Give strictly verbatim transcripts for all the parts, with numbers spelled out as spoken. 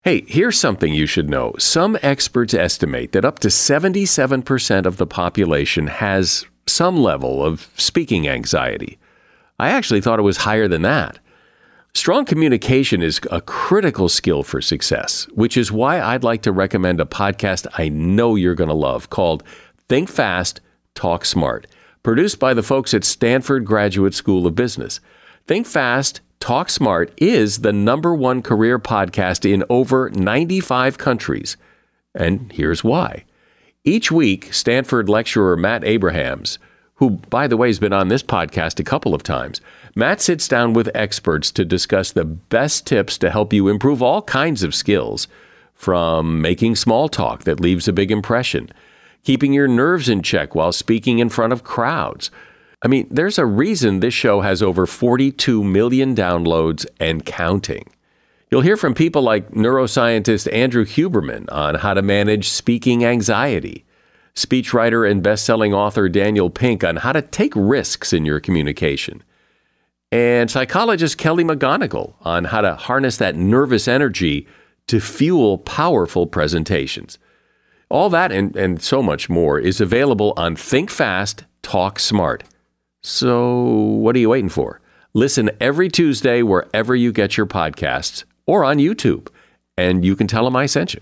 Hey, here's something you should know. Some experts estimate that up to seventy-seven percent of the population has some level of speaking anxiety. I actually thought it was higher than that. Strong communication is a critical skill for success, which is why I'd like to recommend a podcast I know you're going to love called Think Fast, Talk Smart, produced by the folks at Stanford Graduate School of Business. Think Fast, Talk Smart is the number one career podcast in over ninety-five countries. And here's why. Each week, Stanford lecturer Matt Abrahams, who, by the way, has been on this podcast a couple of times, Matt sits down with experts to discuss the best tips to help you improve all kinds of skills, from making small talk that leaves a big impression, keeping your nerves in check while speaking in front of crowds. I mean, there's a reason this show has over forty-two million downloads and counting. You'll hear from people like neuroscientist Andrew Huberman on how to manage speaking anxiety, speechwriter and best-selling author Daniel Pink on how to take risks in your communication, and psychologist Kelly McGonigal on how to harness that nervous energy to fuel powerful presentations. All that and, and so much more is available on Think Fast, Talk Smart. So what are you waiting for? Listen every Tuesday wherever you get your podcasts or on YouTube, and you can tell them I sent you.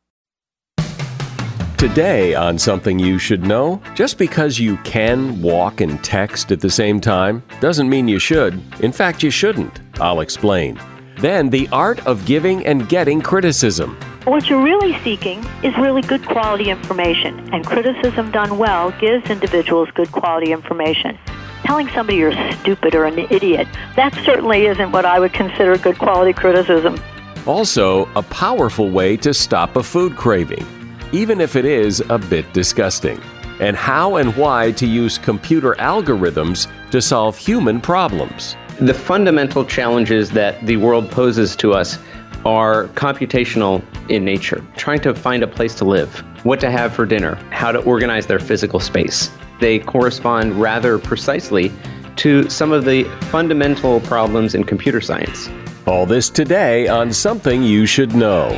Today on Something You Should Know, just because you can walk and text at the same time doesn't mean you should. In fact, you shouldn't. I'll explain. Then the art of giving and getting criticism. What you're really seeking is really good quality information, and criticism done well gives individuals good quality information. Telling somebody you're stupid or an idiot, that certainly isn't what I would consider good quality criticism. Also, a powerful way to stop a food craving, even if it is a bit disgusting, and how and why to use computer algorithms to solve human problems. The fundamental challenges that the world poses to us are computational in nature, trying to find a place to live, what to have for dinner, how to organize their physical space. They correspond rather precisely to some of the fundamental problems in computer science. All this today on Something You Should Know.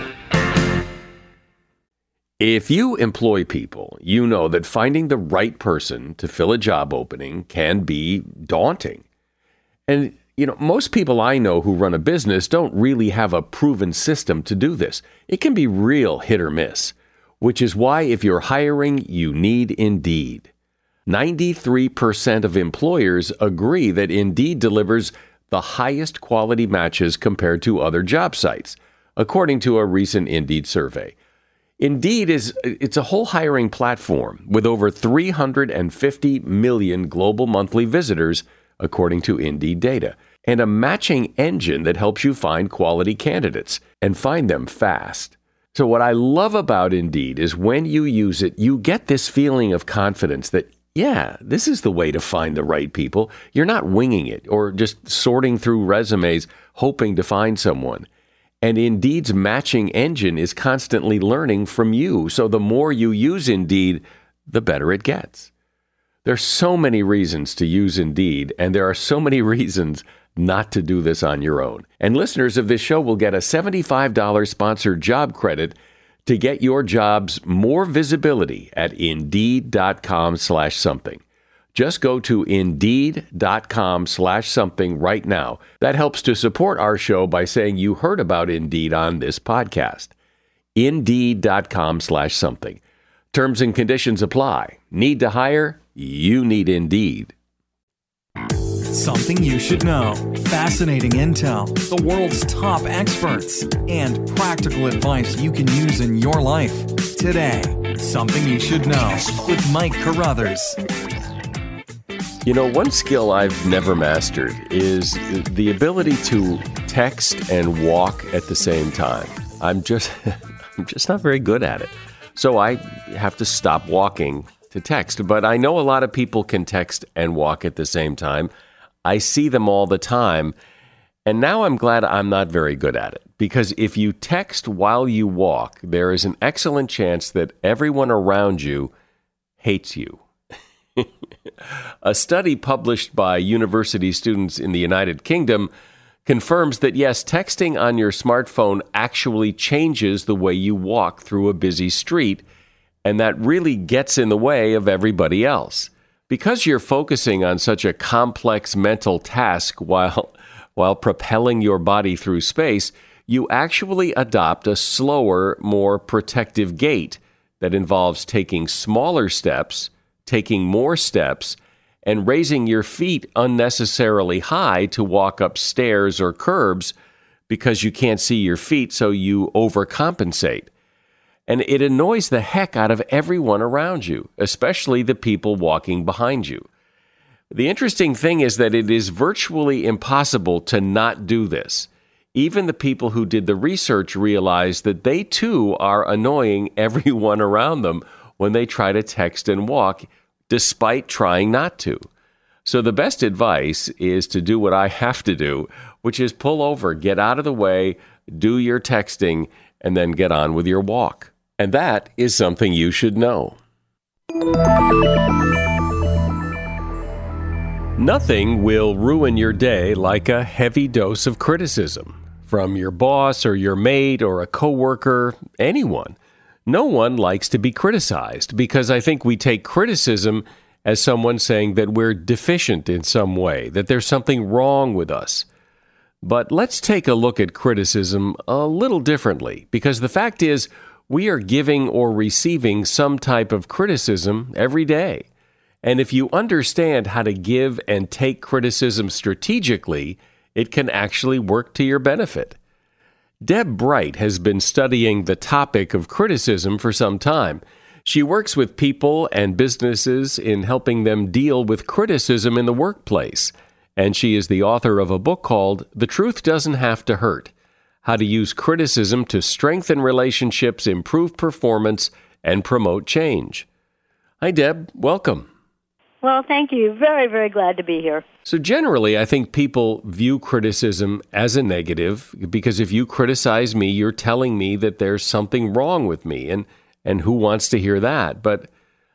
If you employ people, you know that finding the right person to fill a job opening can be daunting. And, you know, most people I know who run a business don't really have a proven system to do this. It can be real hit or miss, which is why if you're hiring, you need Indeed. ninety-three percent of employers agree that Indeed delivers the highest quality matches compared to other job sites, according to a recent Indeed survey. Indeed is it's a whole hiring platform with over three hundred fifty million global monthly visitors, according to Indeed data, and a matching engine that helps you find quality candidates and find them fast. So what I love about Indeed is when you use it, you get this feeling of confidence that, yeah, this is the way to find the right people. You're not winging it or just sorting through resumes hoping to find someone. And Indeed's matching engine is constantly learning from you. So the more you use Indeed, the better it gets. There's so many reasons to use Indeed, and there are so many reasons not to do this on your own. And listeners of this show will get a seventy-five dollars sponsored job credit to get your jobs more visibility at Indeed.com slash something. Just go to Indeed.com slash something right now. That helps to support our show by saying you heard about Indeed on this podcast. Indeed.com slash something. Terms and conditions apply. Need to hire? You need Indeed. Something you should know. Fascinating intel, the world's top experts, and practical advice you can use in your life. Today, Something You Should Know with Mike Carruthers. You know, one skill I've never mastered is the ability to text and walk at the same time. I'm just, I'm just not very good at it. So I have to stop walking to text. But I know a lot of people can text and walk at the same time. I see them all the time. And now I'm glad I'm not very good at it. Because if you text while you walk, there is an excellent chance that everyone around you hates you. A study published by university students in the United Kingdom confirms that yes, texting on your smartphone actually changes the way you walk through a busy street, and that really gets in the way of everybody else. Because you're focusing on such a complex mental task while while propelling your body through space, you actually adopt a slower, more protective gait that involves taking smaller steps, taking more steps, and raising your feet unnecessarily high to walk up stairs or curbs because you can't see your feet, so you overcompensate. And it annoys the heck out of everyone around you, especially the people walking behind you. The interesting thing is that it is virtually impossible to not do this. Even the people who did the research realize that they too are annoying everyone around them when they try to text and walk, despite trying not to. So the best advice is to do what I have to do, which is pull over, get out of the way, do your texting, and then get on with your walk. And that is something you should know. Nothing will ruin your day like a heavy dose of criticism from your boss or your mate or a coworker, anyone. No one likes to be criticized because I think we take criticism as someone saying that we're deficient in some way, that there's something wrong with us. But let's take a look at criticism a little differently, because the fact is we are giving or receiving some type of criticism every day. And if you understand how to give and take criticism strategically, it can actually work to your benefit. Deb Bright has been studying the topic of criticism for some time. She works with people and businesses in helping them deal with criticism in the workplace. And she is the author of a book called The Truth Doesn't Have to Hurt: How to Use Criticism to Strengthen Relationships, Improve Performance, and Promote Change. Hi, Deb. Welcome. Well, thank you. Very, very glad to be here. So generally, I think people view criticism as a negative because if you criticize me, you're telling me that there's something wrong with me. And, and who wants to hear that? But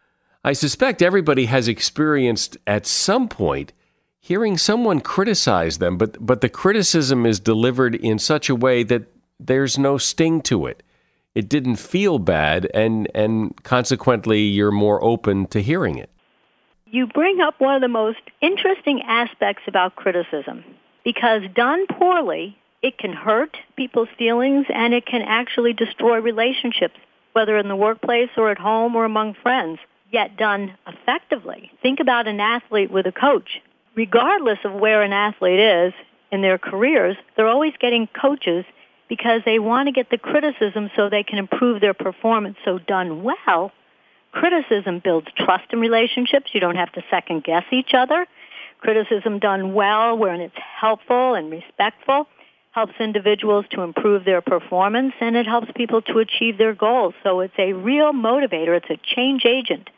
I suspect everybody has experienced at some point hearing someone criticize them, but, but the criticism is delivered in such a way that there's no sting to it. It didn't feel bad, and, and consequently, you're more open to hearing it. You bring up one of the most interesting aspects about criticism, because done poorly, it can hurt people's feelings and it can actually destroy relationships, whether in the workplace or at home or among friends. Yet done effectively, think about an athlete with a coach. Regardless of where an athlete is in their careers, they're always getting coaches because they want to get the criticism so they can improve their performance. So done well, criticism builds trust in relationships. You don't have to second guess each other. Criticism done well, when it's helpful and respectful, helps individuals to improve their performance, and it helps people to achieve their goals. So it's a real motivator. It's a change agent.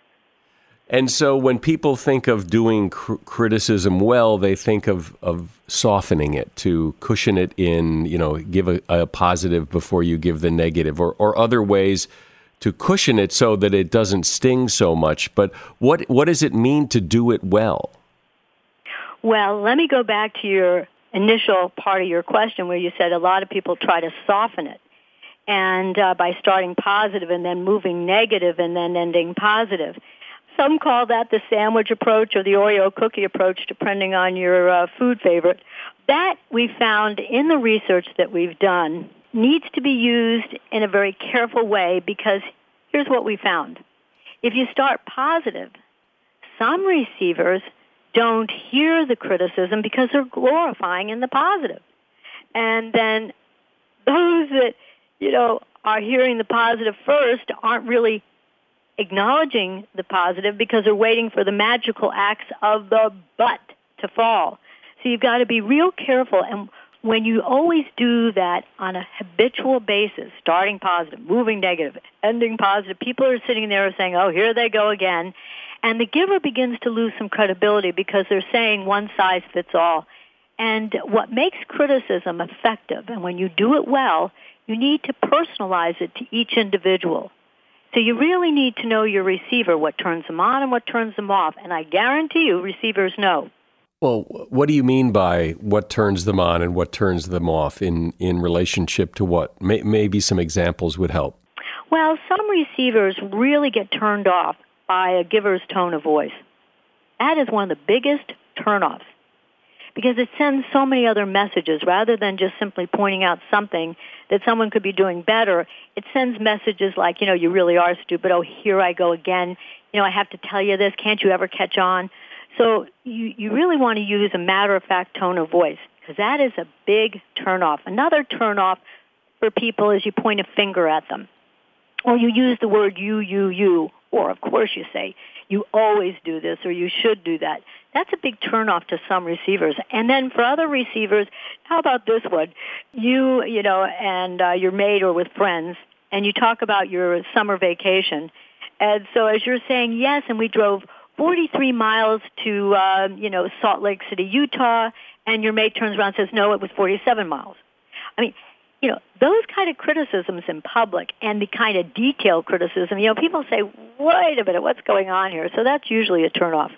And so when people think of doing cr- criticism well, they think of, of softening it, to cushion it in, you know, give a, a positive before you give the negative, or, or other ways to cushion it so that it doesn't sting so much. But what what does it mean to do it well? Well, let me go back to your initial part of your question where you said a lot of people try to soften it, and uh, by starting positive and then moving negative and then ending positive. Some call that the sandwich approach or the Oreo cookie approach, depending on your uh, food favorite. That we found in the research that we've done needs to be used in a very careful way, because here's what we found. If you start positive, some receivers don't hear the criticism because they're glorifying in the positive. And then those that, you know, are hearing the positive first aren't really acknowledging the positive because they're waiting for the magical acts of the but to fall. So you've got to be real careful. And when you always do that on a habitual basis, starting positive, moving negative, ending positive, people are sitting there saying, oh, here they go again. And the giver begins to lose some credibility because they're saying one size fits all. And what makes criticism effective, and when you do it well, you need to personalize it to each individual. So you really need to know your receiver, what turns them on and what turns them off. And I guarantee you receivers know. Well, what do you mean by what turns them on and what turns them off in, in relationship to what? May, maybe some examples would help. Well, some receivers really get turned off by a giver's tone of voice. That is one of the biggest turnoffs because it sends so many other messages rather than just simply pointing out something that someone could be doing better. It sends messages like, you know, you really are stupid. Oh, here I go again. You know, I have to tell you this. Can't you ever catch on? So you, you really want to use a matter-of-fact tone of voice because that is a big turnoff. Another turnoff for people is you point a finger at them. Or you use the word you, you, you. Or, of course, you say, you always do this or you should do that. That's a big turnoff to some receivers. And then for other receivers, how about this one? You, you know, and uh, your mate or with friends, and you talk about your summer vacation. And so as you're saying, yes, and we drove forty-three miles to, uh, you know, Salt Lake City, Utah, and your mate turns around and says, no, it was forty-seven miles. I mean, you know, those kind of criticisms in public and the kind of detailed criticism, you know, people say, wait a minute, what's going on here? So that's usually a turnoff.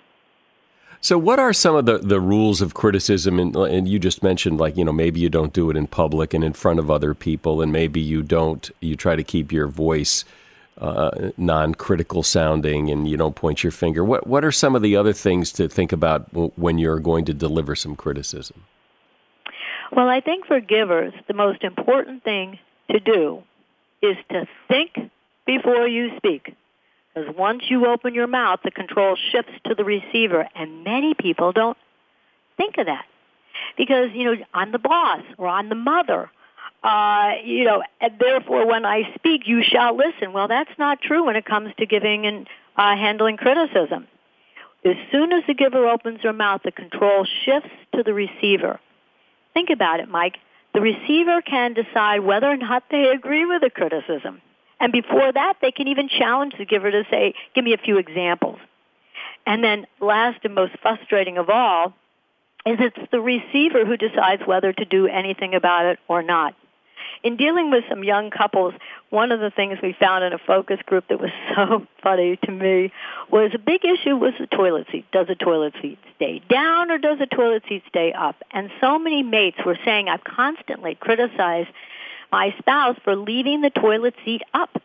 So what are some of the, the rules of criticism? And, and you just mentioned, like, you know, maybe you don't do it in public and in front of other people, and maybe you don't, you try to keep your voice Uh, non-critical sounding, and you don't point your finger. What what are some of the other things to think about w- when you're going to deliver some criticism? Well, I think for givers, the most important thing to do is to think before you speak. Because once you open your mouth, the control shifts to the receiver, and many people don't think of that. Because, you know, I'm the boss, or I'm the mother, Uh, you know, and therefore when I speak, you shall listen. Well, that's not true when it comes to giving and uh, handling criticism. As soon as the giver opens their mouth, the control shifts to the receiver. Think about it, Mike. The receiver can decide whether or not they agree with the criticism. And before that, they can even challenge the giver to say, give me a few examples. And then last and most frustrating of all is it's the receiver who decides whether to do anything about it or not. In dealing with some young couples, one of the things we found in a focus group that was so funny to me was a big issue was the toilet seat. Does a toilet seat stay down or does a toilet seat stay up? And so many mates were saying, I've constantly criticized my spouse for leaving the toilet seat up.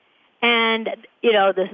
And, you know, the,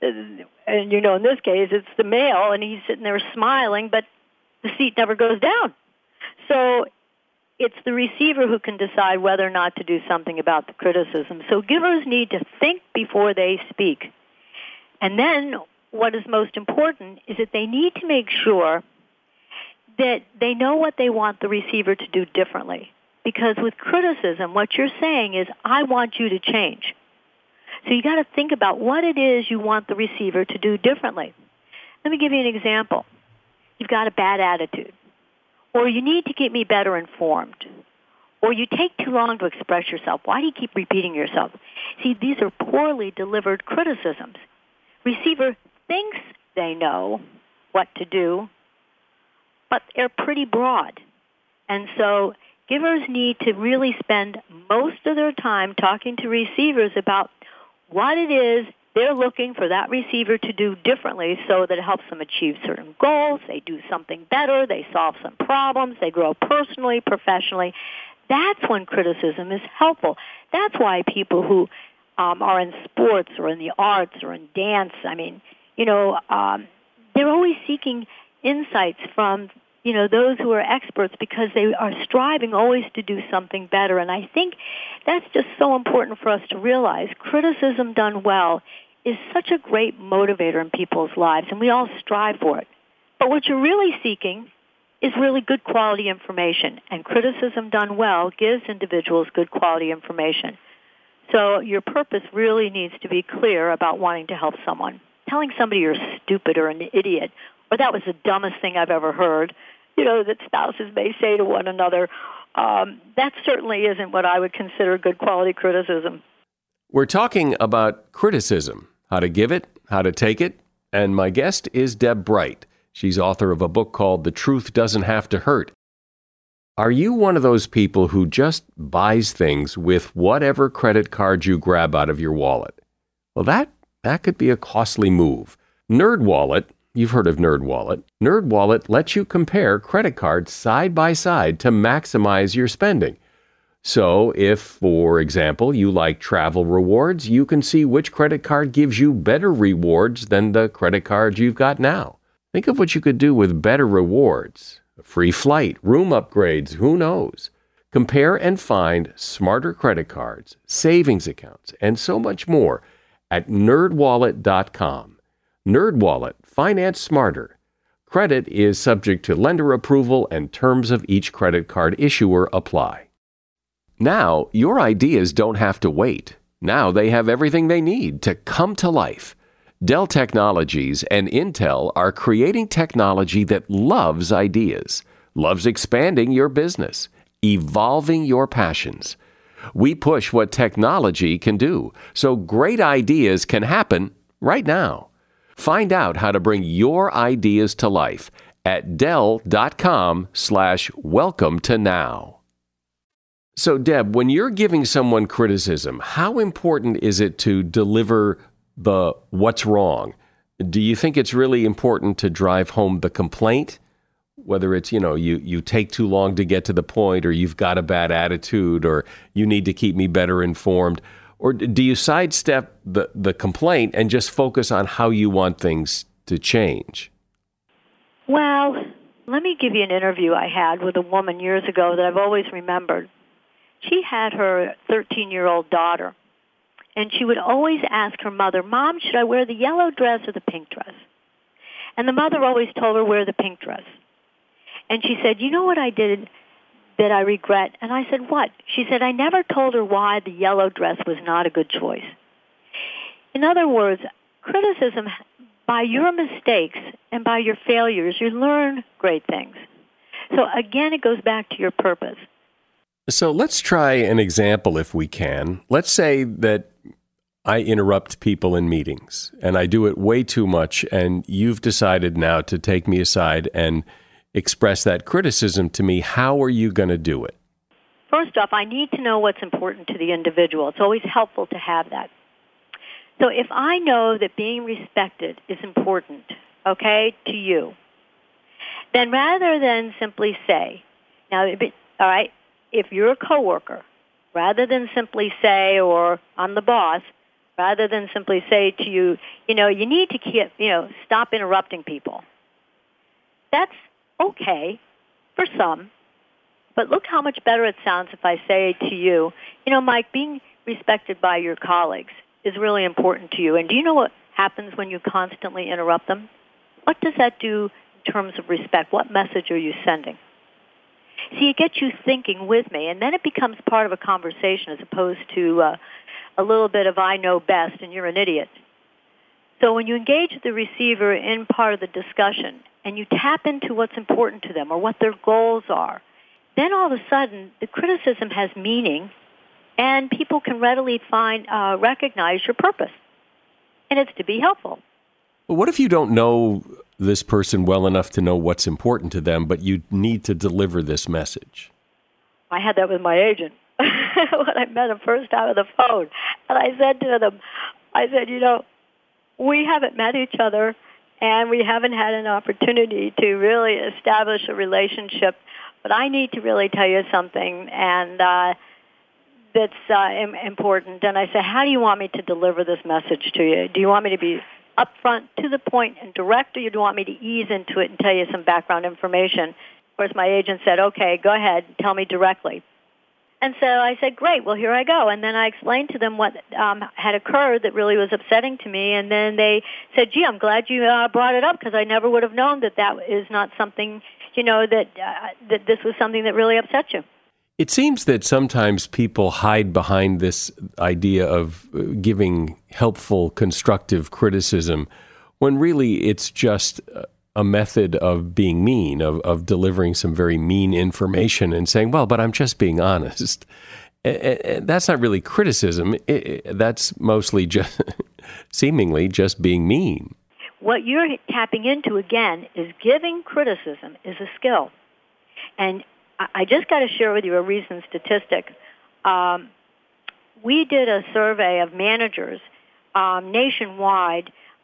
and you know, in this case, it's the male, and he's sitting there smiling, but the seat never goes down. So it's the receiver who can decide whether or not to do something about the criticism. So givers need to think before they speak. And then what is most important is that they need to make sure that they know what they want the receiver to do differently. Because with criticism, what you're saying is, I want you to change. So you got to think about what it is you want the receiver to do differently. Let me give you an example. You've got a bad attitude, or you need to get me better informed, or you take too long to express yourself. Why do you keep repeating yourself? See, these are poorly delivered criticisms. Receiver thinks they know what to do, but they're pretty broad. And so givers need to really spend most of their time talking to receivers about what it is they're looking for that receiver to do differently so that it helps them achieve certain goals, they do something better, they solve some problems, they grow personally, professionally. That's when criticism is helpful. That's why people who um, are in sports or in the arts or in dance, I mean, you know, um, they're always seeking insights from, you know, those who are experts because they are striving always to do something better. And I think that's just so important for us to realize. Criticism done well is such a great motivator in people's lives, and we all strive for it. But what you're really seeking is really good quality information, and criticism done well gives individuals good quality information. So your purpose really needs to be clear about wanting to help someone. Telling somebody you're stupid or an idiot, or that was the dumbest thing I've ever heard, you know, that spouses may say to one another, um, that certainly isn't what I would consider good quality criticism. We're talking about criticism, how to give it, how to take it, and my guest is Deb Bright. She's author of a book called The Truth Doesn't Have to Hurt. Are you one of those people who just buys things with whatever credit card you grab out of your wallet? Well, that, that could be a costly move. NerdWallet You've heard of NerdWallet. NerdWallet lets you compare credit cards side by side to maximize your spending. So if, for example, you like travel rewards, you can see which credit card gives you better rewards than the credit card you've got now. Think of what you could do with better rewards. A free flight, room upgrades, who knows? Compare and find smarter credit cards, savings accounts, and so much more at nerd wallet dot com. NerdWallet, finance smarter. Credit is subject to lender approval and terms of each credit card issuer apply. Now, your ideas don't have to wait. Now they have everything they need to come to life. Dell Technologies and Intel are creating technology that loves ideas, loves expanding your business, evolving your passions. We push what technology can do, so great ideas can happen right now. Find out how to bring your ideas to life at Dell.com slash welcome to now. So, Deb, when you're giving someone criticism, how important is it to deliver the what's wrong? Do you think it's really important to drive home the complaint? Whether it's, you know, you, you take too long to get to the point, or you've got a bad attitude, or you need to keep me better informed? Or do you sidestep the, the complaint and just focus on how you want things to change? Well, let me give you an interview I had with a woman years ago that I've always remembered. She had her thirteen-year-old daughter, and she would always ask her mother, Mom, should I wear the yellow dress or the pink dress? And the mother always told her, wear the pink dress. And she said, you know what I did that I regret? And I said, what? She said, I never told her why the yellow dress was not a good choice. In other words, criticism, by your mistakes and by your failures, you learn great things. So again, it goes back to your purpose. So let's try an example if we can. Let's say that I interrupt people in meetings and I do it way too much, and you've decided now to take me aside and express that criticism to me. How are you going to do it? First off, I need to know what's important to the individual. It's always helpful to have that. So if I know that being respected is important, okay, to you, then rather than simply say, now, all right, if you're a coworker, rather than simply say, or I'm the boss, rather than simply say to you, you know, you need to keep, you know, stop interrupting people. That's okay for some, but look how much better it sounds if I say to you, you know, Mike, being respected by your colleagues is really important to you. And do you know what happens when you constantly interrupt them? What does that do in terms of respect? What message are you sending? See, it gets you thinking with me, and then it becomes part of a conversation as opposed to uh, a little bit of I know best and you're an idiot. So when you engage the receiver in part of the discussion and you tap into what's important to them or what their goals are, then all of a sudden the criticism has meaning and people can readily find, uh, recognize your purpose. And it's to be helpful. Well, what if you don't know this person well enough to know what's important to them, but you need to deliver this message? I had that with my agent when I met him first time on the phone. And I said to them, I said, you know, we haven't met each other and we haven't had an opportunity to really establish a relationship, but I need to really tell you something, and uh, that's uh, important. And I said, how do you want me to deliver this message to you? Do you want me to be upfront, to the point, and direct, or you do want me to ease into it and tell you some background information? Of course, my agent said, okay, go ahead, tell me directly. And so I said, great, well, here I go. And then I explained to them what um, had occurred that really was upsetting to me. And then they said, gee, I'm glad you uh, brought it up, because I never would have known that that is not something, you know, that uh, that this was something that really upset you. It seems that sometimes people hide behind this idea of giving helpful, constructive criticism, when really it's just a method of being mean, of, of delivering some very mean information and saying, well, but I'm just being honest. And that's not really criticism. That's mostly just seemingly just being mean. What you're tapping into, again, is giving criticism is a skill. And I just got to share with you a recent statistic. Um, we did a survey of managers um, nationwide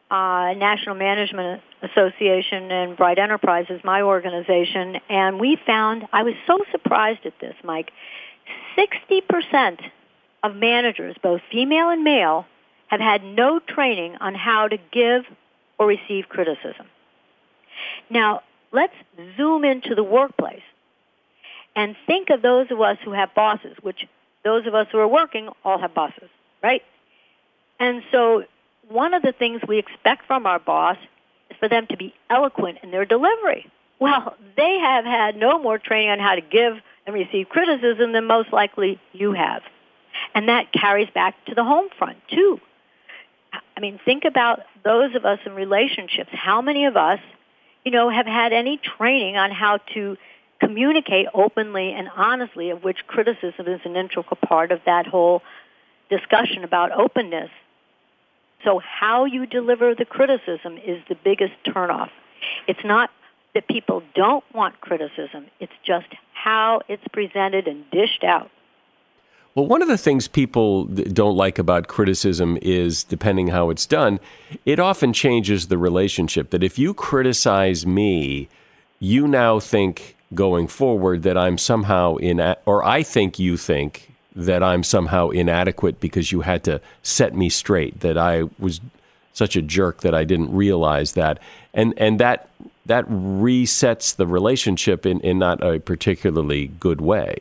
uh, National Management Association, and Bright Enterprises, my organization, and we found, I was so surprised at this, Mike, sixty percent of managers, both female and male, have had no training on how to give or receive criticism. Now, let's zoom into the workplace and think of those of us who have bosses, which those of us who are working all have bosses, right? And so one of the things we expect from our boss is for them to be eloquent in their delivery. Well, they have had no more training on how to give and receive criticism than most likely you have. And that carries back to the home front, too. I mean, think about those of us in relationships. How many of us, you know, have had any training on how to communicate openly and honestly, of which criticism is an integral part of that whole discussion about openness? So how you deliver the criticism is the biggest turnoff. It's not that people don't want criticism. It's just how it's presented and dished out. Well, one of the things people don't like about criticism is, depending how it's done, it often changes the relationship. That if you criticize me, you now think going forward that I'm somehow in, or I think you think that I'm somehow inadequate because you had to set me straight, that I was such a jerk that I didn't realize that. And and that that resets the relationship in, in not a particularly good way.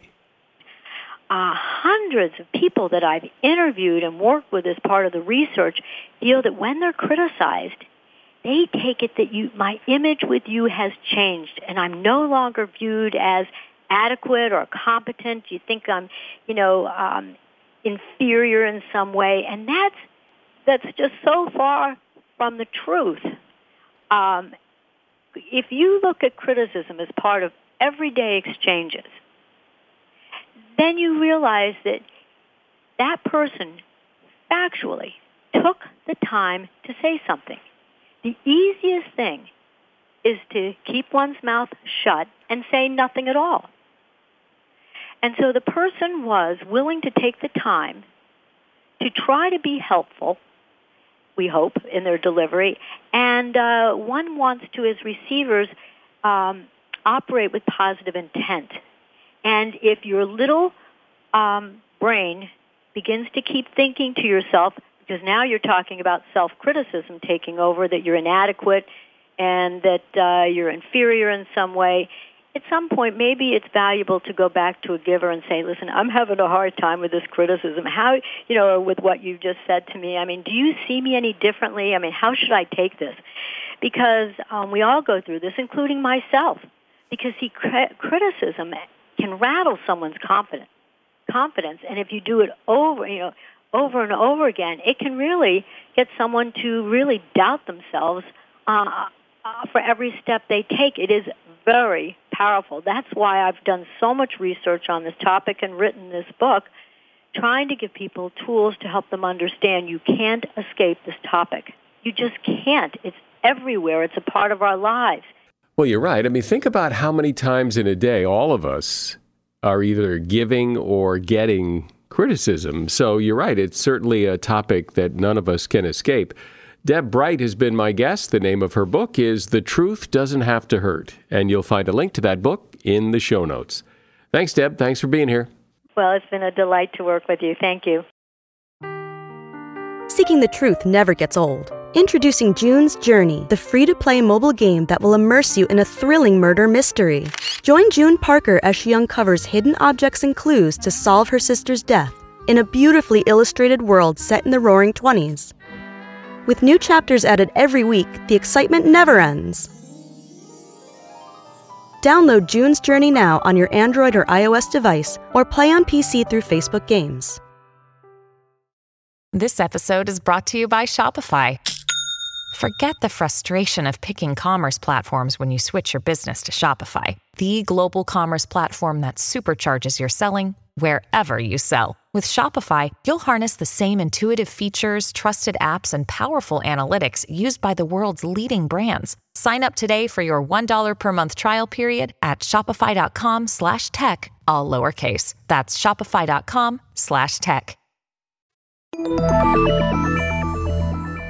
Uh, hundreds of people that I've interviewed and worked with as part of the research feel that when they're criticized, they take it that you, my image with you has changed, and I'm no longer viewed as adequate or competent. You think I'm, you know, um, inferior in some way, and that's that's just so far from the truth. Um, if you look at criticism as part of everyday exchanges, then you realize that that person factually took the time to say something. The easiest thing is to keep one's mouth shut and say nothing at all. And so the person was willing to take the time to try to be helpful, we hope, in their delivery, and uh, one wants to, as receivers, um, operate with positive intent. And if your little um, brain begins to keep thinking to yourself, because now you're talking about self-criticism taking over, that you're inadequate and that uh, you're inferior in some way, at some point maybe it's valuable to go back to a giver and say, listen, I'm having a hard time with this criticism. How, you know, or with what you just said to me. I mean, do you see me any differently? I mean, how should I take this? Because um, we all go through this, including myself. Because, see, cri- criticism can rattle someone's confidence, confidence, and if you do it over, you know, over and over again, it can really get someone to really doubt themselves uh, uh, for every step they take. It is very powerful. That's why I've done so much research on this topic and written this book, trying to give people tools to help them understand you can't escape this topic. You just can't. It's everywhere. It's a part of our lives. Well, you're right. I mean, think about how many times in a day all of us are either giving or getting criticism. So you're right. It's certainly a topic that none of us can escape. Deb Bright has been my guest. The name of her book is The Truth Doesn't Have to Hurt, and you'll find a link to that book in the show notes. Thanks, Deb. Thanks for being here. Well, it's been a delight to work with you. Thank you. Seeking the truth never gets old. Introducing June's Journey, the free-to-play mobile game that will immerse you in a thrilling murder mystery. Join June Parker as she uncovers hidden objects and clues to solve her sister's death in a beautifully illustrated world set in the Roaring Twenties. With new chapters added every week, the excitement never ends. Download June's Journey now on your Android or iOS device, or play on P C through Facebook Games. This episode is brought to you by Shopify. Forget the frustration of picking commerce platforms when you switch your business to Shopify, the global commerce platform that supercharges your selling wherever you sell. With Shopify, you'll harness the same intuitive features, trusted apps, and powerful analytics used by the world's leading brands. Sign up today for your one dollar per month trial period at shopify.com slash tech, all lowercase. That's shopify.com slash tech.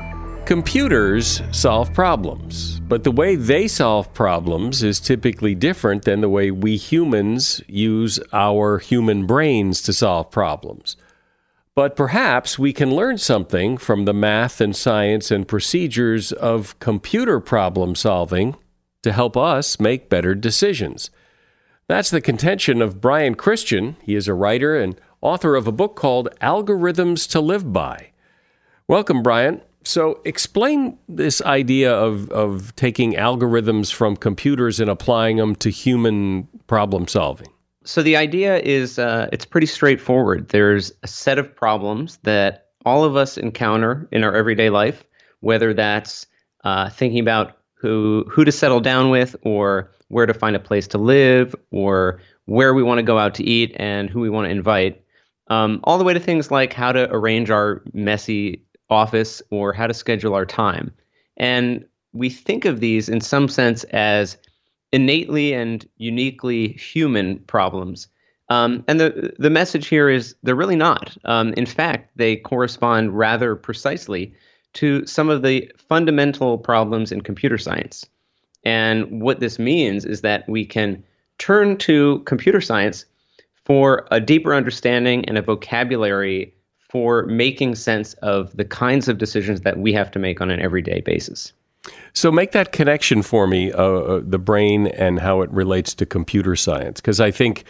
Computers solve problems, but the way they solve problems is typically different than the way we humans use our human brains to solve problems. But perhaps we can learn something from the math and science and procedures of computer problem solving to help us make better decisions. That's the contention of Brian Christian. He is a writer and author of a book called Algorithms to Live By. Welcome, Brian. So explain this idea of, of taking algorithms from computers and applying them to human problem solving. So the idea is uh, it's pretty straightforward. There's a set of problems that all of us encounter in our everyday life, whether that's uh, thinking about who who to settle down with, or where to find a place to live, or where we want to go out to eat and who we want to invite, um, all the way to things like how to arrange our messy office or how to schedule our time. And we think of these in some sense as innately and uniquely human problems. Um, and the the message here is they're really not. Um, in fact, they correspond rather precisely to some of the fundamental problems in computer science. And what this means is that we can turn to computer science for a deeper understanding and a vocabulary for making sense of the kinds of decisions that we have to make on an everyday basis. So make that connection for me, uh, the brain and how it relates to computer science, because I think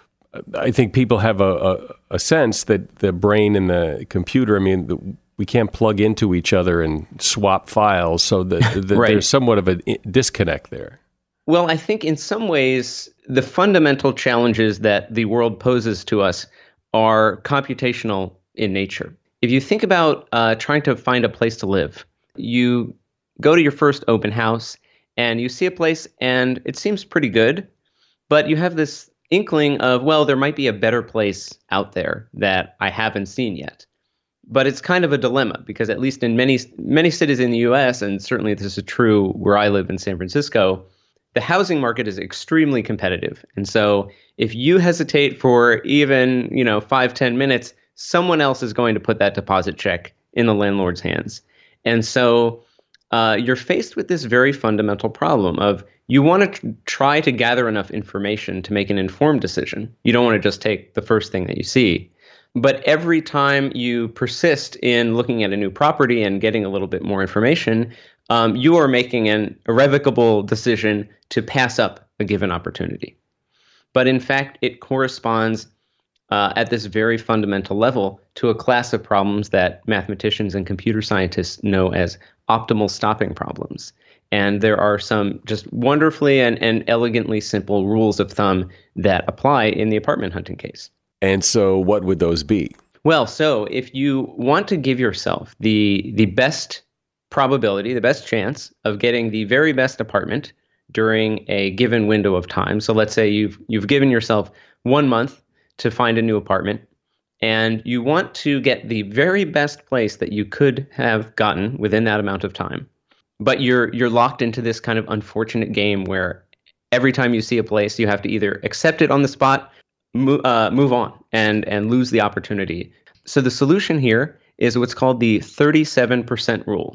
I think people have a, a, a sense that the brain and the computer, I mean, the, we can't plug into each other and swap files, so that, that right. There's somewhat of a disconnect there. Well, I think in some ways, the fundamental challenges that the world poses to us are computational in nature. If you think about uh, trying to find a place to live, you go to your first open house and you see a place and it seems pretty good, but you have this inkling of, well, there might be a better place out there that I haven't seen yet. But it's kind of a dilemma because at least in many many cities in the U S, and certainly this is true where I live in San Francisco, the housing market is extremely competitive. And so if you hesitate for even, you know, five, ten minutes, someone else is going to put that deposit check in the landlord's hands. And so uh, you're faced with this very fundamental problem of you want to try to gather enough information to make an informed decision. You don't want to just take the first thing that you see. But every time you persist in looking at a new property and getting a little bit more information, um, you are making an irrevocable decision to pass up a given opportunity. But in fact, it corresponds Uh, at this very fundamental level to a class of problems that mathematicians and computer scientists know as optimal stopping problems. And there are some just wonderfully and, and elegantly simple rules of thumb that apply in the apartment hunting case. And so what would those be? Well, so if you want to give yourself the the best probability, the best chance of getting the very best apartment during a given window of time, so let's say you've you've given yourself one month to find a new apartment, and you want to get the very best place that you could have gotten within that amount of time. But you're you're locked into this kind of unfortunate game where every time you see a place, you have to either accept it on the spot, move, uh, move on, and and lose the opportunity. So the solution here is what's called the thirty-seven percent rule.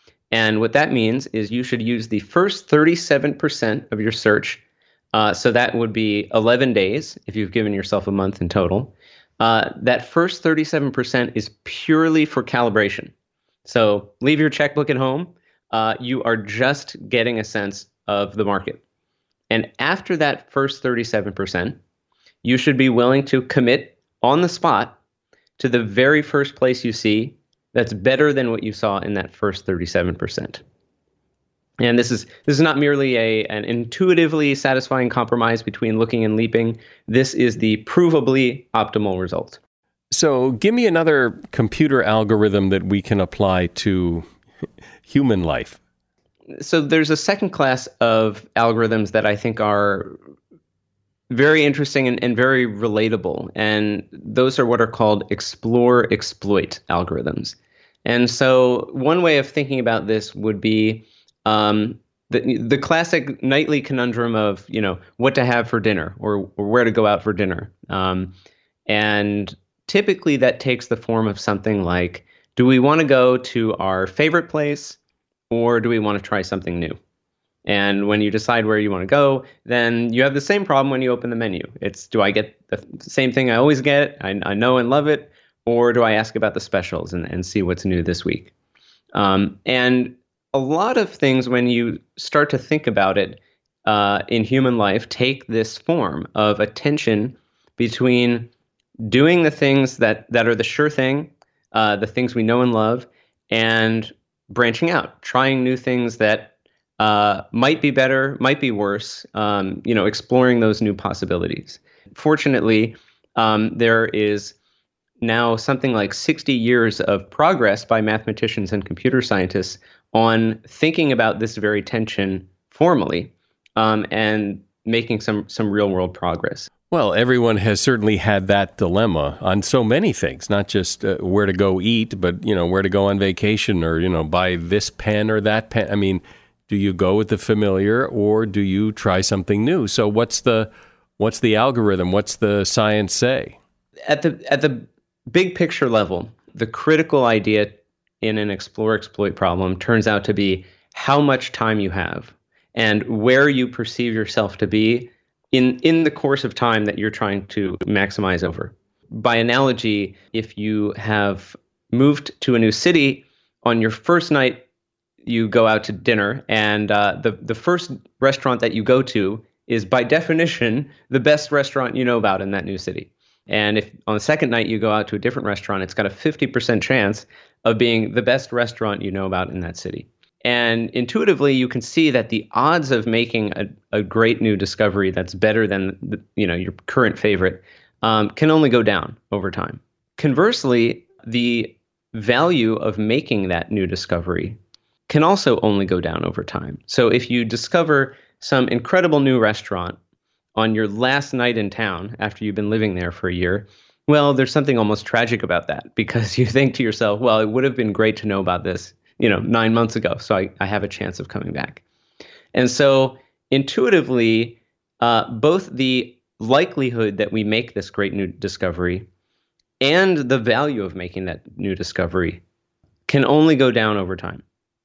And what that means is you should use the first thirty-seven percent of your search. Uh, so that would be eleven days if you've given yourself a month in total. Uh, that first thirty-seven percent is purely for calibration. So leave your checkbook at home. Uh, you are just getting a sense of the market. And after that first thirty-seven percent, you should be willing to commit on the spot to the very first place you see that's better than what you saw in that first thirty-seven percent. And this is this is not merely a an intuitively satisfying compromise between looking and leaping. This is the provably optimal result. So give me another computer algorithm that we can apply to human life. So there's a second class of algorithms that I think are very interesting and, and very relatable. And those are what are called explore exploit algorithms. And so one way of thinking about this would be Um, the the classic nightly conundrum of, you know, what to have for dinner or, or where to go out for dinner. Um, and typically that takes the form of something like, Do we want to go to our favorite place, or do we want to try something new? And when you decide where you want to go, then you have the same problem when you open the menu. It's, do I get the same thing I always get, I, I know and love it, or do I ask about the specials and, and see what's new this week? Um, and a lot of things, when you start to think about it uh, in human life, take this form of a tension between doing the things that, that are the sure thing, uh, the things we know and love, and branching out, trying new things that uh, might be better, might be worse, um, you know, exploring those new possibilities. Fortunately, um, there is now something like sixty years of progress by mathematicians and computer scientists on thinking about this very tension formally, um, and making some some real world progress. Well, everyone has certainly had that dilemma on so many things, not just uh, where to go eat, but, you know, where to go on vacation, or, you know, buy this pen or that pen. I mean, do you go with the familiar, or do you try something new? So what's the what's the algorithm? What's the science say? At the at the big picture level, the critical idea in an explore exploit problem turns out to be how much time you have and where you perceive yourself to be in in the course of time that you're trying to maximize over. By analogy, if you have moved to a new city, on your first night, you go out to dinner, and uh, the, the first restaurant that you go to is, by definition, the best restaurant you know about in that new city. And if on the second night you go out to a different restaurant, it's got a fifty percent chance of being the best restaurant you know about in that city. And intuitively, you can see that the odds of making a, a great new discovery that's better than the, you know your current favorite um, can only go down over time. Conversely, the value of making that new discovery can also only go down over time. So if you discover some incredible new restaurant on your last night in town after you've been living there for a year, well, there's something almost tragic about that, because you think to yourself, well, it would have been great to know about this, you know, nine months ago, so I, I have a chance of coming back. And so intuitively, uh, both the likelihood that we make this great new discovery and the value of making that new discovery can only go down over time.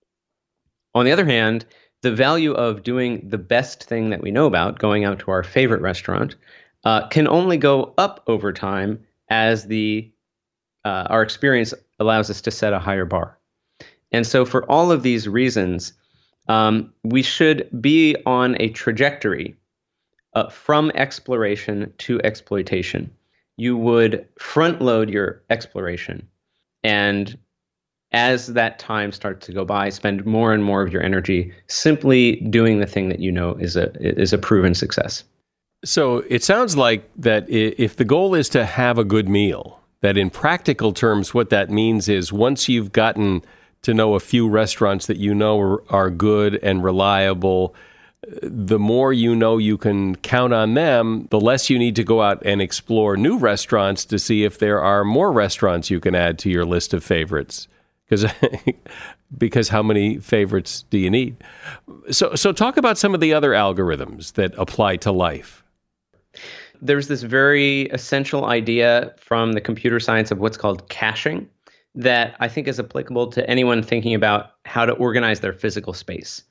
On the other hand, the value of doing the best thing that we know about, going out to our favorite restaurant, uh, can only go up over time as the uh, our experience allows us to set a higher bar. And so for all of these reasons, um, we should be on a trajectory uh, from exploration to exploitation. You would front load your exploration, and as that time starts to go by, spend more and more of your energy simply doing the thing that you know is a is a proven success. So it sounds like that if the goal is to have a good meal, that in practical terms, what that means is once you've gotten to know a few restaurants that you know are, are good and reliable, the more you know you can count on them, the less you need to go out and explore new restaurants to see if there are more restaurants you can add to your list of favorites. Because because how many favorites do you need? So so talk about some of the other algorithms that apply to life. There's this very essential idea from the computer science of what's called caching that I think is applicable to anyone thinking about how to organize their physical space.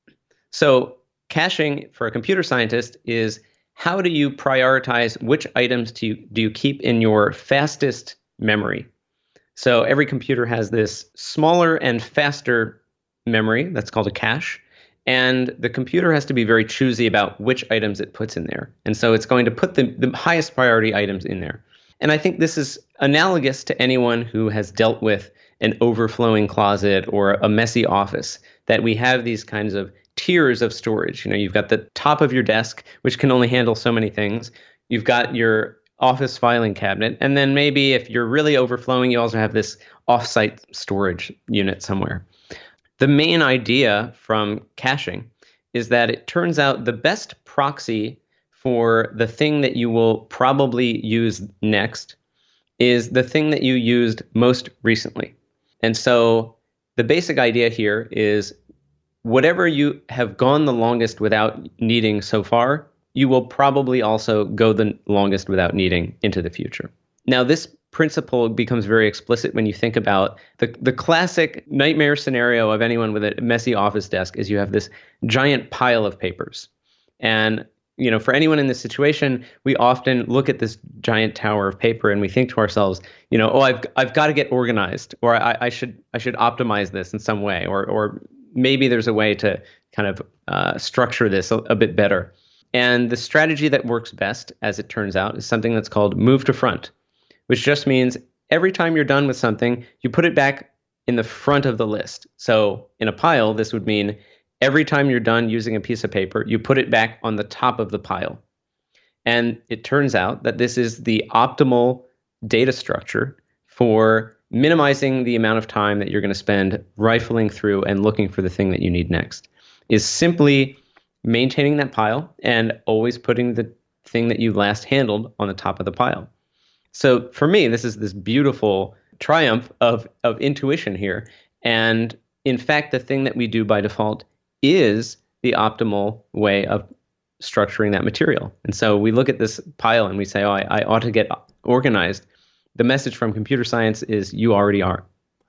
So caching for a computer scientist is, how do you prioritize which items do you, do you keep in your fastest memory? So every computer has this smaller and faster memory that's called a cache, and the computer has to be very choosy about which items it puts in there. And so it's going to put the, the highest priority items in there. And I think this is analogous to anyone who has dealt with an overflowing closet or a messy office, that we have these kinds of tiers of storage. You know, you've got the top of your desk, which can only handle so many things. You've got your office filing cabinet. And then maybe if you're really overflowing, you also have this offsite storage unit somewhere. The main idea from caching is that it turns out the best proxy for the thing that you will probably use next is the thing that you used most recently. And so the basic idea here is whatever you have gone the longest without needing so far, you will probably also go the longest without needing into the future. Now, this principle becomes very explicit when you think about the, the classic nightmare scenario of anyone with a messy office desk is you have this giant pile of papers. And, you know, for anyone in this situation, we often look at this giant tower of paper and we think to ourselves, you know, oh, I've I've got to get organized, or I, I should I should optimize this in some way, or or maybe there's a way to kind of uh, structure this a, a bit better. And the strategy that works best, as it turns out, is something that's called move to front, which just means every time you're done with something, you put it back in the front of the list. So in a pile, this would mean every time you're done using a piece of paper, you put it back on the top of the pile. And it turns out that this is the optimal data structure for minimizing the amount of time that you're going to spend rifling through and looking for the thing that you need next, is simply maintaining that pile and always putting the thing that you last handled on the top of the pile. So for me, this is this beautiful triumph of, of intuition here. And in fact, the thing that we do by default is the optimal way of structuring that material. And so we look at this pile and we say, oh, I, I ought to get organized. The message from computer science is you already are.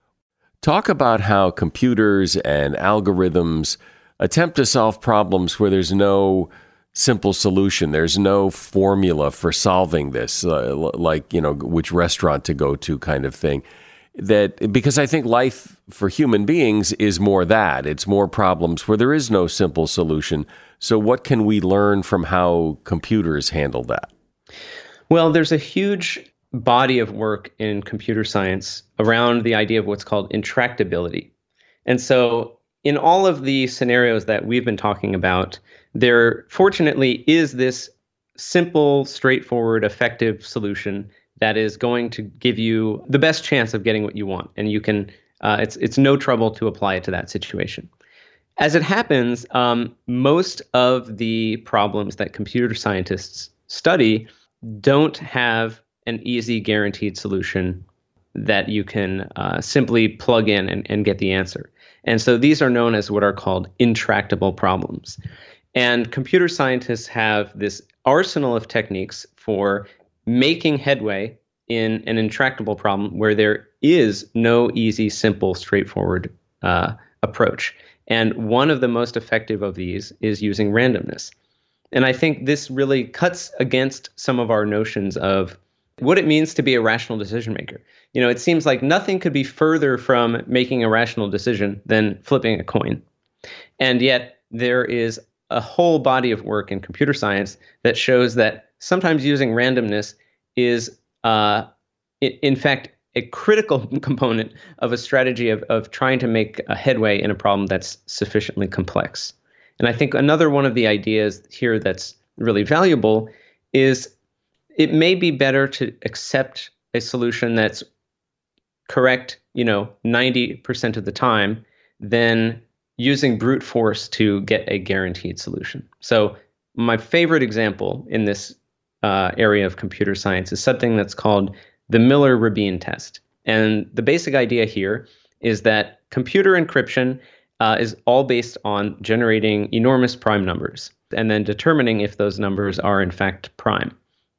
Talk about how computers and algorithms attempt to solve problems where there's no simple solution. There's no formula for solving this, uh, like, you know, which restaurant to go to kind of thing. That because I think life for human beings is more that. It's more problems where there is no simple solution. So what can we learn from how computers handle that? Well, there's a huge body of work in computer science around the idea of what's called intractability. And so in all of the scenarios that we've been talking about, there fortunately is this simple, straightforward, effective solution that is going to give you the best chance of getting what you want. And you can, uh, it's it's no trouble to apply it to that situation. As it happens, um, most of the problems that computer scientists study don't have an easy guaranteed solution that you can uh, simply plug in and, and get the answer. And so these are known as what are called intractable problems. And computer scientists have this arsenal of techniques for making headway in an intractable problem where there is no easy, simple, straightforward uh, approach. And one of the most effective of these is using randomness. And I think this really cuts against some of our notions of what it means to be a rational decision maker. You know, it seems like nothing could be further from making a rational decision than flipping a coin. And yet there is a whole body of work in computer science that shows that sometimes using randomness is, uh, in fact, a critical component of a strategy of, of trying to make a headway in a problem that's sufficiently complex. And I think another one of the ideas here that's really valuable is it may be better to accept a solution that's correct, you know, ninety percent of the time than using brute force to get a guaranteed solution. So my favorite example in this uh, area of computer science is something that's called the Miller-Rabin test. And the basic idea here is that computer encryption uh, is all based on generating enormous prime numbers and then determining if those numbers are in fact prime.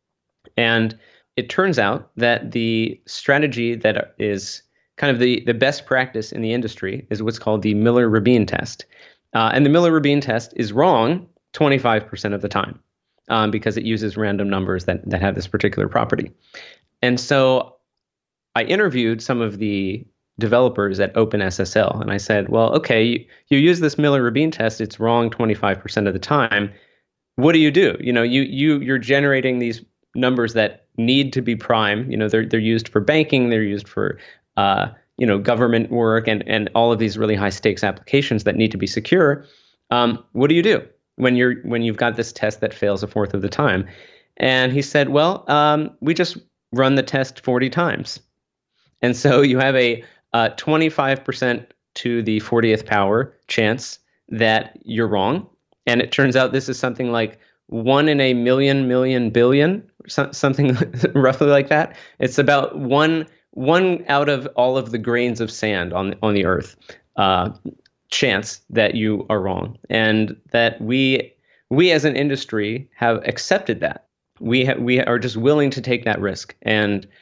And it turns out that the strategy that is kind of the, the best practice in the industry is what's called the Miller-Rabin test. Uh, and the Miller-Rabin test is wrong twenty-five percent of the time um, because it uses random numbers that, that have this particular property. And so I interviewed some of the developers at OpenSSL, and I said, well, okay, you, you use this Miller-Rabin test, it's wrong twenty-five percent of the time. What do you do? You know, you you you're generating these numbers that need to be prime. You know, they're they're used for banking, they're used for uh, you know, government work, and and all of these really high stakes applications that need to be secure. Um, what do you do when you're when you've got this test that fails a fourth of the time? And he said, well, um, we just run the test forty times, and so you have a uh, twenty-five percent to the fortieth power chance that you're wrong, and it turns out this is something like one in a million, million, billion, so, something roughly like that. It's about one one out of all of the grains of sand on on the earth uh, chance that you are wrong, and that we we as an industry have accepted that. We ha- we are just willing to take that risk, and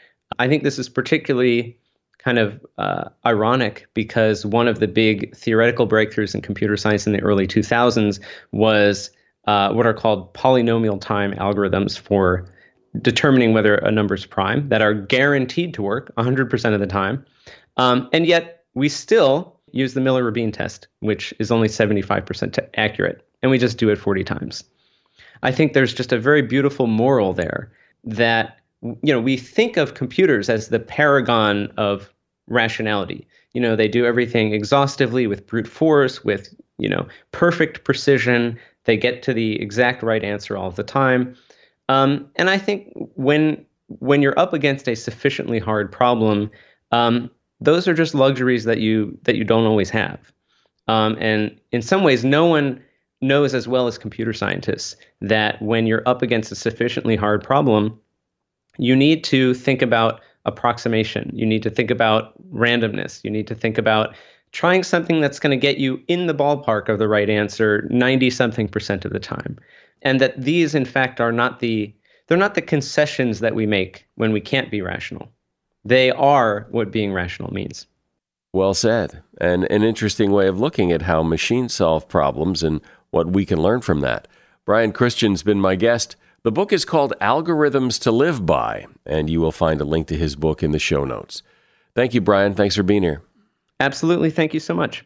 I think this is particularly kind of uh, ironic because one of the big theoretical breakthroughs in computer science in the early two thousands was uh, what are called polynomial time algorithms for determining whether a number is prime that are guaranteed to work one hundred percent of the time. Um, and yet we still use the Miller-Rabin test, which is only seventy-five percent accurate, and we just do it forty times. I think there's just a very beautiful moral there that, you know, we think of computers as the paragon of rationality. You know, they do everything exhaustively with brute force, with, you know, perfect precision. They get to the exact right answer all the time. Um, and I think when when you're up against a sufficiently hard problem, um, those are just luxuries that you that you don't always have. Um, and in some ways, no one knows as well as computer scientists that when you're up against a sufficiently hard problem, you need to think about approximation. You need to think about randomness. You need to think about trying something that's going to get you in the ballpark of the right answer ninety something percent of the time. And that these, in fact, are not the they're not the concessions that we make when we can't be rational. They are what being rational means. Well said. And an interesting way of looking at how machines solve problems and what we can learn from that. Brian Christian's been my guest. The book is called Algorithms to Live By, and you will find a link to his book in the show notes. Thank you, Brian. Thanks for being here. Absolutely. Thank you so much.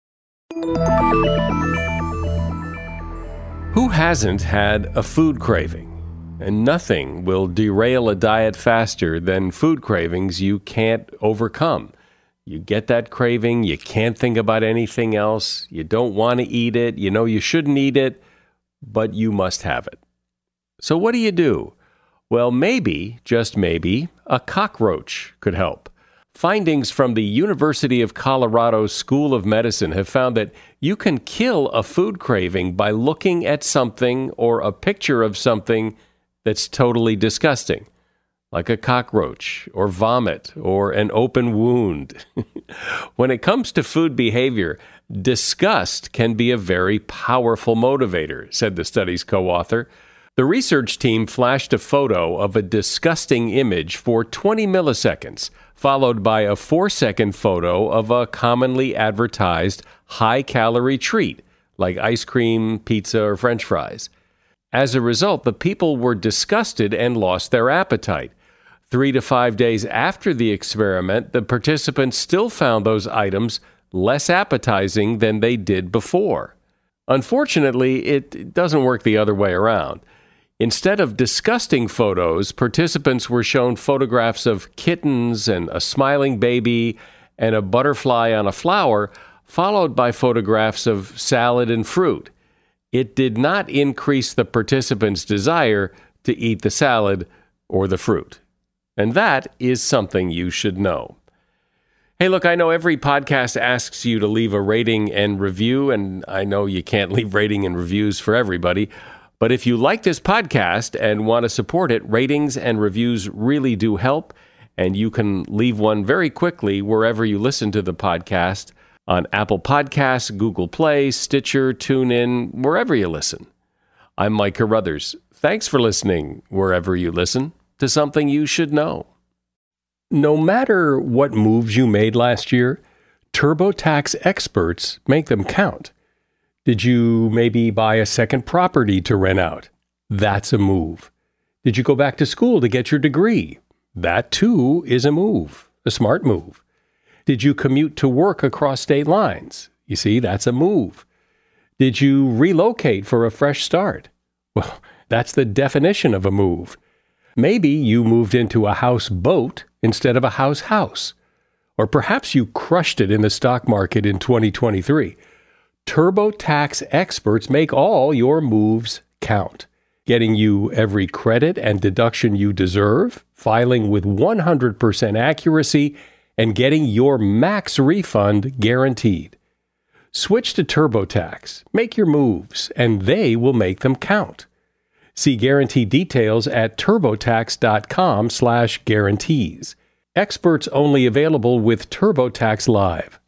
Who hasn't had a food craving? And nothing will derail a diet faster than food cravings you can't overcome. You get that craving, you can't think about anything else, you don't want to eat it, you know you shouldn't eat it, but you must have it. So what do you do? Well, maybe, just maybe, a cockroach could help. Findings from the University of Colorado School of Medicine have found that you can kill a food craving by looking at something or a picture of something that's totally disgusting, like a cockroach or vomit or an open wound. When it comes to food behavior, disgust can be a very powerful motivator, said the study's co-author. The research team flashed a photo of a disgusting image for twenty milliseconds, followed by a four-second photo of a commonly advertised high-calorie treat, like ice cream, pizza, or French fries. As a result, the people were disgusted and lost their appetite. Three to five days after the experiment, the participants still found those items less appetizing than they did before. Unfortunately, it doesn't work the other way around. Instead of disgusting photos, participants were shown photographs of kittens and a smiling baby and a butterfly on a flower, followed by photographs of salad and fruit. It did not increase the participants' desire to eat the salad or the fruit. And that is something you should know. Hey, look, I know every podcast asks you to leave a rating and review, and I know you can't leave rating and reviews for everybody. But if you like this podcast and want to support it, ratings and reviews really do help, and you can leave one very quickly wherever you listen to the podcast, on Apple Podcasts, Google Play, Stitcher, TuneIn, wherever you listen. I'm Mike Carruthers. Thanks for listening, wherever you listen, to Something You Should Know. No matter what moves you made last year, TurboTax experts make them count. Did you maybe buy a second property to rent out? That's a move. Did you go back to school to get your degree? That too is a move, a smart move. Did you commute to work across state lines? You see, that's a move. Did you relocate for a fresh start? Well, that's the definition of a move. Maybe you moved into a house boat instead of a house house. Or perhaps you crushed it in the stock market in twenty twenty-three. TurboTax experts make all your moves count, getting you every credit and deduction you deserve, filing with one hundred percent accuracy, and getting your max refund guaranteed. Switch to TurboTax, make your moves, and they will make them count. See guarantee details at turbotax.com slash guarantees. Experts only available with TurboTax Live.